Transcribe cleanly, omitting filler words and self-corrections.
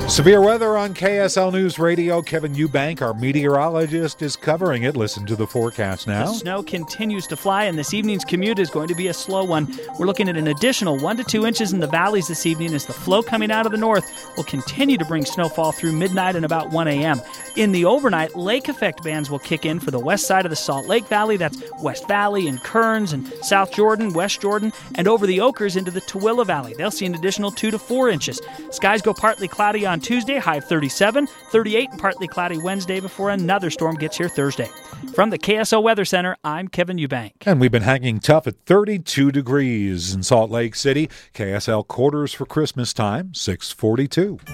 Severe weather on KSL News Radio. Kevin Eubank, our meteorologist, is covering it. Listen to the forecast now. The snow continues to fly, and this evening's commute is going to be a slow one. We're looking at an additional 1 to 2 inches in the valleys this evening as the flow coming out of the north will continue to bring snowfall through midnight and about 1 a.m. In the overnight, lake effect bands will kick in for the west side of the Salt Lake Valley. That's West Valley and Kearns and South Jordan, West Jordan, and over the Oakers into the Tooele Valley. They'll see an additional 2 to 4 inches. Skies go partly cloudy on Tuesday, high of 37, 38 and partly cloudy Wednesday before another storm gets here Thursday. From the KSL Weather Center, I'm Kevin Eubank. And we've been hanging tough at 32 degrees in Salt Lake City. KSL quarters for Christmas time, 6:42.